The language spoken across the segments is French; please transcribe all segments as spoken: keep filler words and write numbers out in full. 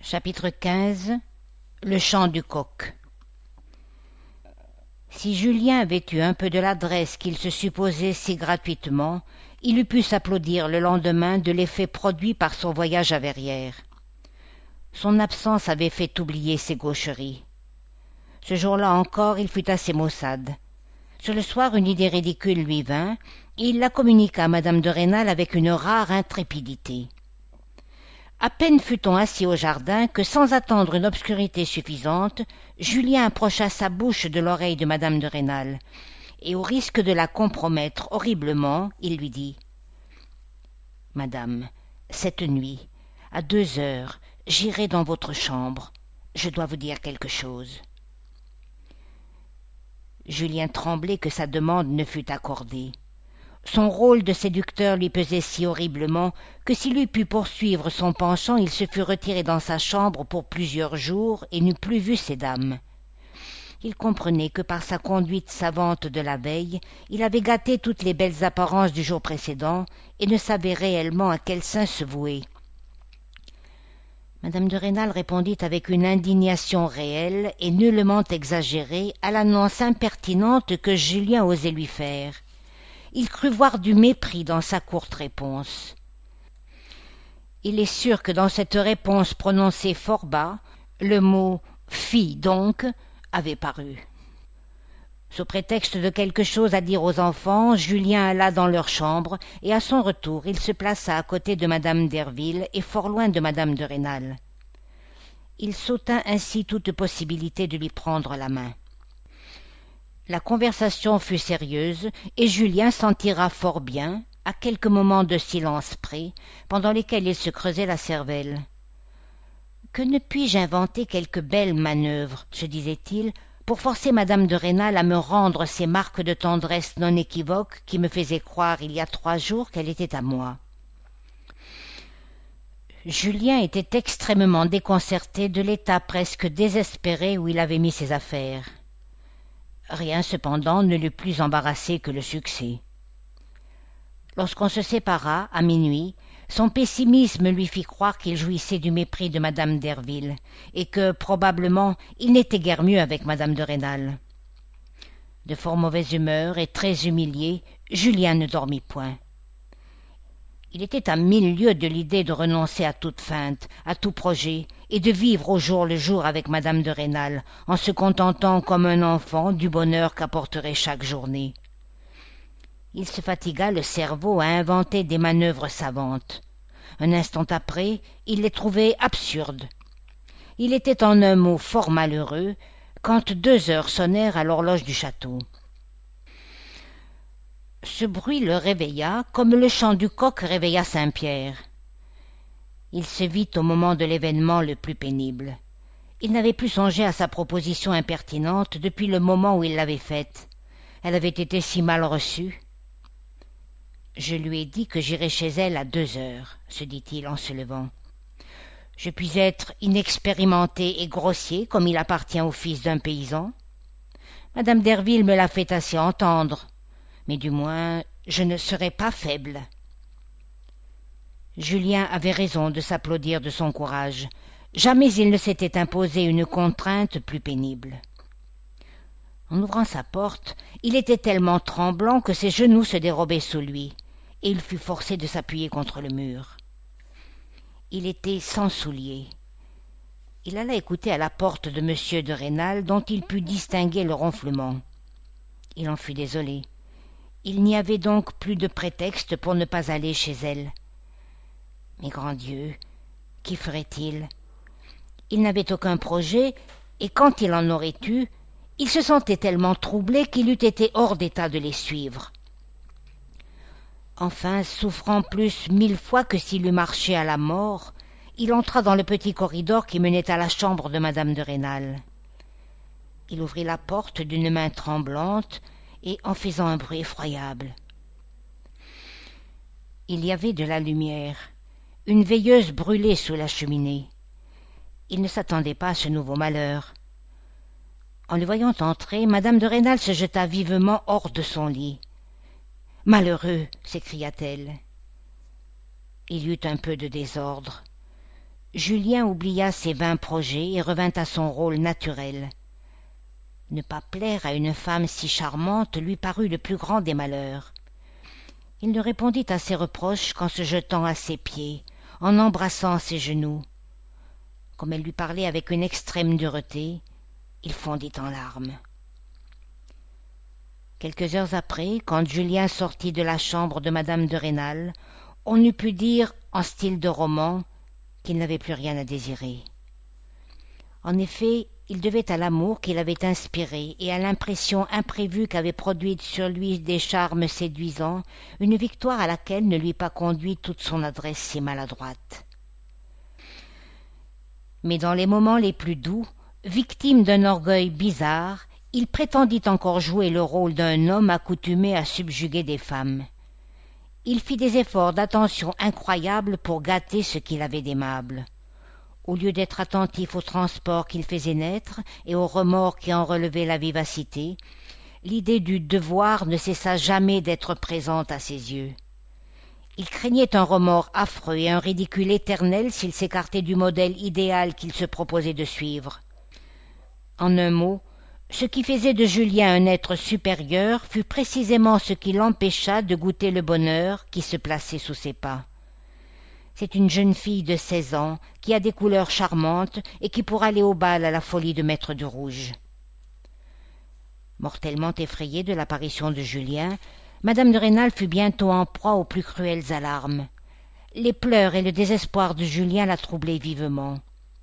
Chapitre quinze. Le chant du coq. Si Julien avait eu un peu de l'adresse qu'il se supposait si gratuitement, il eût pu s'applaudir le lendemain de l'effet produit par son voyage à Verrières. Son absence avait fait oublier ses gaucheries. Ce jour-là encore, il fut assez maussade. Sur le soir, une idée ridicule lui vint, et il la communiqua à madame de Rênal avec une rare intrépidité. À peine fut-on assis au jardin que, sans attendre une obscurité suffisante, Julien approcha sa bouche de l'oreille de madame de Rênal, et au risque de la compromettre horriblement, il lui dit « Madame, cette nuit, à deux heures, j'irai dans votre chambre. Je dois vous dire quelque chose. » Julien tremblait que sa demande ne fût accordée. Son rôle de séducteur lui pesait si horriblement que s'il eût pu poursuivre son penchant, il se fût retiré dans sa chambre pour plusieurs jours et n'eût plus vu ces dames. Il comprenait que par sa conduite savante de la veille, il avait gâté toutes les belles apparences du jour précédent et ne savait réellement à quel saint se vouer. Madame de Rênal répondit avec une indignation réelle et nullement exagérée à l'annonce impertinente que Julien osait lui faire. Il crut voir du mépris dans sa courte réponse. Il est sûr que dans cette réponse prononcée fort bas, le mot « fille donc » avait paru. Sous prétexte de quelque chose à dire aux enfants, Julien alla dans leur chambre, et à son retour il se plaça à côté de madame Derville et fort loin de madame de Rênal. Il s'ôta ainsi toute possibilité de lui prendre la main. La conversation fut sérieuse, et Julien s'en tira fort bien, à quelques moments de silence près, pendant lesquels il se creusait la cervelle. « Que ne puis-je inventer quelque belle manœuvre, se disait-il, pour forcer madame de Rênal à me rendre ces marques de tendresse non équivoques qui me faisaient croire il y a trois jours qu'elle était à moi. » Julien était extrêmement déconcerté de l'état presque désespéré où il avait mis ses affaires. Rien, cependant, ne l'eût plus embarrassé que le succès. Lorsqu'on se sépara, à minuit, son pessimisme lui fit croire qu'il jouissait du mépris de madame Derville, et que, probablement, il n'était guère mieux avec madame de Rênal. De fort mauvaise humeur et très humilié, Julien ne dormit point. Il était à mille lieues de l'idée de renoncer à toute feinte, à tout projet, et de vivre au jour le jour avec madame de Rênal, en se contentant comme un enfant du bonheur qu'apporterait chaque journée. Il se fatigua le cerveau à inventer des manœuvres savantes. Un instant après, il les trouvait absurdes. Il était en un mot fort malheureux, quand deux heures sonnèrent à l'horloge du château. Ce bruit le réveilla, comme le chant du coq réveilla Saint-Pierre. Il se vit au moment de l'événement le plus pénible. Il n'avait plus songé à sa proposition impertinente depuis le moment où il l'avait faite. Elle avait été si mal reçue. « Je lui ai dit que j'irais chez elle à deux heures, » se dit-il en se levant. « Je puis être inexpérimenté et grossier, comme il appartient au fils d'un paysan. Madame Derville me l'a fait assez entendre, mais du moins je ne serai pas faible. » Julien avait raison de s'applaudir de son courage. Jamais il ne s'était imposé une contrainte plus pénible. En ouvrant sa porte, il était tellement tremblant que ses genoux se dérobaient sous lui, et il fut forcé de s'appuyer contre le mur. Il était sans souliers. Il alla écouter à la porte de monsieur de Rênal, dont il put distinguer le ronflement. Il en fut désolé. Il n'y avait donc plus de prétexte pour ne pas aller chez elle. Mais grand Dieu, qu'y ferait-il? Il n'avait aucun projet, et quand il en aurait eu, il se sentait tellement troublé qu'il eût été hors d'état de les suivre. Enfin, souffrant plus mille fois que s'il eût marché à la mort, il entra dans le petit corridor qui menait à la chambre de madame de Rênal. Il ouvrit la porte d'une main tremblante et en faisant un bruit effroyable. Il y avait de la lumière. Une veilleuse brûlait sous la cheminée. Il ne s'attendait pas à ce nouveau malheur. En le voyant entrer, madame de Rênal se jeta vivement hors de son lit. « Malheureux !» s'écria-t-elle. Il y eut un peu de désordre. Julien oublia ses vains projets et revint à son rôle naturel. Ne pas plaire à une femme si charmante lui parut le plus grand des malheurs. Il ne répondit à ses reproches qu'en se jetant à ses pieds, en embrassant ses genoux. Comme elle lui parlait avec une extrême dureté, il fondit en larmes. Quelques heures après, quand Julien sortit de la chambre de madame de Rênal, on eût pu dire, en style de roman, qu'il n'avait plus rien à désirer. En effet, il devait à l'amour qu'il avait inspiré et à l'impression imprévue qu'avait produite sur lui des charmes séduisants une victoire à laquelle ne lui pas conduit toute son adresse si maladroite. Mais dans les moments les plus doux, victime d'un orgueil bizarre, il prétendit encore jouer le rôle d'un homme accoutumé à subjuguer des femmes. Il fit des efforts d'attention incroyables pour gâter ce qu'il avait d'aimable. Au lieu d'être attentif au transport qu'il faisait naître et aux remords qui en relevaient la vivacité, l'idée du devoir ne cessa jamais d'être présente à ses yeux. Il craignait un remords affreux et un ridicule éternel s'il s'écartait du modèle idéal qu'il se proposait de suivre. En un mot, ce qui faisait de Julien un être supérieur fut précisément ce qui l'empêcha de goûter le bonheur qui se plaçait sous ses pas. C'est une jeune fille de seize ans qui a des couleurs charmantes et qui pourra aller au bal à la folie de Maître du Rouge. Mortellement effrayée de l'apparition de Julien, madame de Rênal fut bientôt en proie aux plus cruelles alarmes. Les pleurs et le désespoir de Julien la troublaient vivement.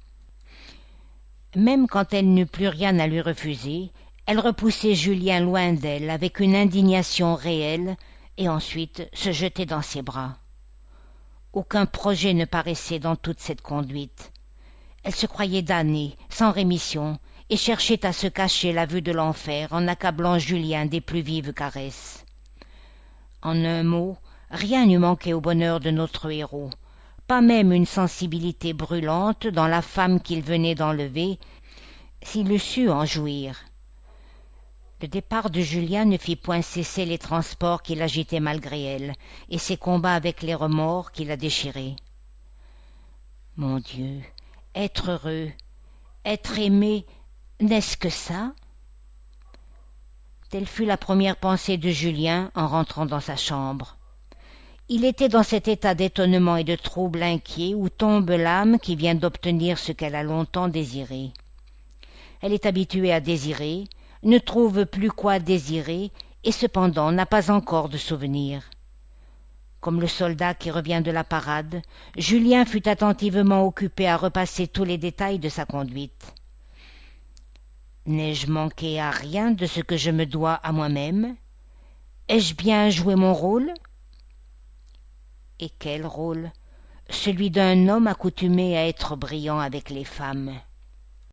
Même quand elle n'eut plus rien à lui refuser, elle repoussait Julien loin d'elle avec une indignation réelle et ensuite se jetait dans ses bras. Aucun projet ne paraissait dans toute cette conduite. Elle se croyait damnée, sans rémission, et cherchait à se cacher la vue de l'enfer en accablant Julien des plus vives caresses. En un mot, rien n'eût manqué au bonheur de notre héros, pas même une sensibilité brûlante dans la femme qu'il venait d'enlever, s'il eût su en jouir. Le départ de Julien ne fit point cesser les transports qui l'agitaient malgré elle, et ses combats avec les remords qui la déchiraient. Mon Dieu, être heureux, être aimé, n'est-ce que ça? Telle fut la première pensée de Julien en rentrant dans sa chambre. Il était dans cet état d'étonnement et de trouble inquiet où tombe l'âme qui vient d'obtenir ce qu'elle a longtemps désiré. Elle est habituée à désirer, ne trouve plus quoi désirer, et cependant n'a pas encore de souvenir. Comme le soldat qui revient de la parade, Julien fut attentivement occupé à repasser tous les détails de sa conduite. N'ai-je manqué à rien de ce que je me dois à moi-même? Ai-je bien joué mon rôle? Et quel rôle? Celui d'un homme accoutumé à être brillant avec les femmes.